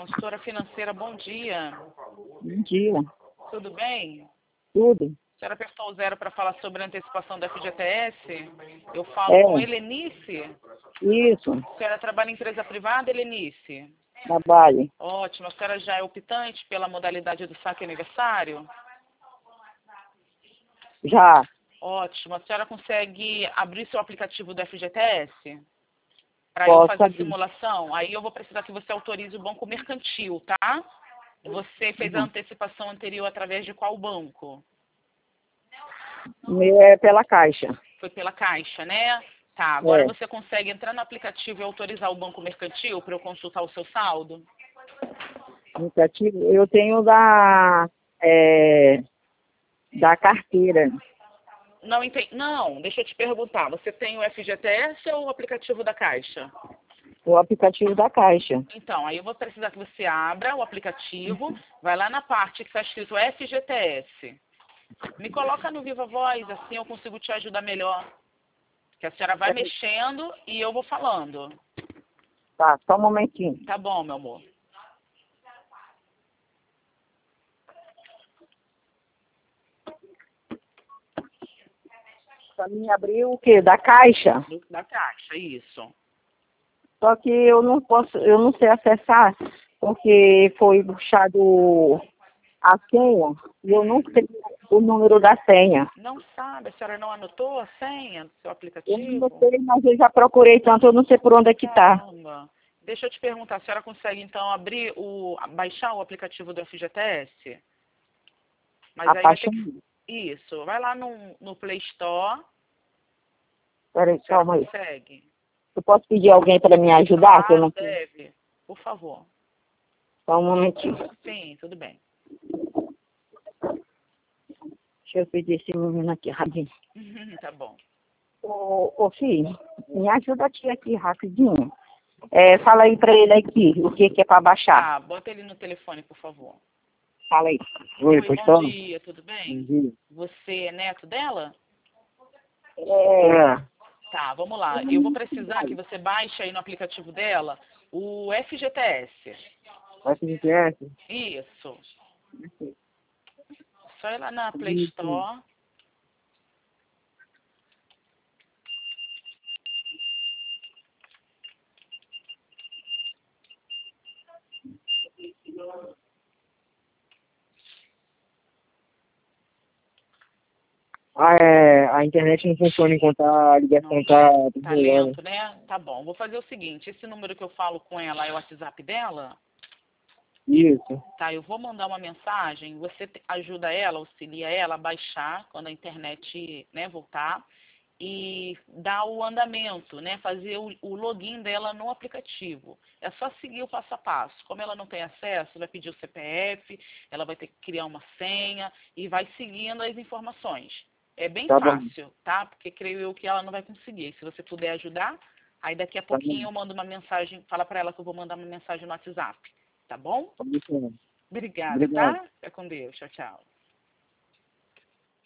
Consultora financeira, bom dia. Bom dia. Tudo bem? Tudo. A senhora apertou o 0 para falar sobre a antecipação da FGTS? Eu falo com Helenice? Isso. A senhora trabalha em empresa privada, Helenice? Trabalho. Ótimo. A senhora já é optante pela modalidade do saque aniversário? Já. Ótimo. A senhora consegue abrir seu aplicativo do FGTS? Para eu Posso fazer a abrir. simulação? Aí eu vou precisar que você autorize o banco mercantil, tá? Você fez a antecipação anterior através de qual banco? O meu é pela Caixa. Foi pela Caixa, né? Tá, agora você consegue entrar no aplicativo e autorizar o banco mercantil para eu consultar o seu saldo? Aplicativo, eu tenho da carteira. Não, entendi. Não, deixa eu te perguntar. Você tem o FGTS ou o aplicativo da Caixa? O aplicativo da Caixa. Então, aí eu vou precisar que você abra o aplicativo, vai lá na parte que está escrito FGTS. Me coloca no Viva Voz, assim eu consigo te ajudar melhor. Que a senhora vai mexendo e eu vou falando. Tá, só um momentinho. Tá bom, meu amor. Pra mim abrir o quê? Da Caixa? Da Caixa, isso. Só que eu não sei acessar, porque foi puxado a senha e eu não sei o número da senha. Não sabe? A senhora não anotou a senha do seu Eu aplicativo? não sei, mas eu já procurei tanto, eu não sei por onde é que tá. Caramba. Deixa eu te perguntar, a senhora consegue então baixar o aplicativo do FGTS? Mas A aí vai ter faixa. que... Isso, vai lá no Play Store. Peraí, A senhora calma aí. consegue? Eu posso pedir alguém para me ajudar? Que eu Claro, não... deve. Por favor. Só um momentinho. Sim, tudo bem. Deixa eu pedir esse menino aqui, rapidinho. Tá bom. Ô filho, me ajuda aqui rapidinho. Fala aí pra ele aqui, o que é pra baixar. Tá, bota ele no telefone, por favor. Fala aí. Oi, bom dia, tudo bem? Bom dia. Você é neto dela? É. Tá, vamos lá. Eu vou precisar que você baixe aí no aplicativo dela o FGTS. FGTS? Isso. Só ir lá na Play Store. A internet não funciona enquanto a ligação tá Tá lento, né? Tá bom. Vou fazer o seguinte, esse número que eu falo com ela é o WhatsApp dela? Isso. Tá, eu vou mandar uma mensagem, você ajuda ela, auxilia ela a baixar quando a internet, né, voltar e dar o andamento, né, fazer o login dela no aplicativo. É só seguir o passo a passo. Como ela não tem acesso, vai pedir o CPF, ela vai ter que criar uma senha e vai seguindo as informações. É bem fácil, tá? Porque creio eu que ela não vai conseguir. Se você puder ajudar, aí daqui a pouquinho eu mando uma mensagem, fala para ela que eu vou mandar uma mensagem no WhatsApp. Tá bom? Obrigada, Obrigado. tá? Fica com Deus. Tchau, tchau.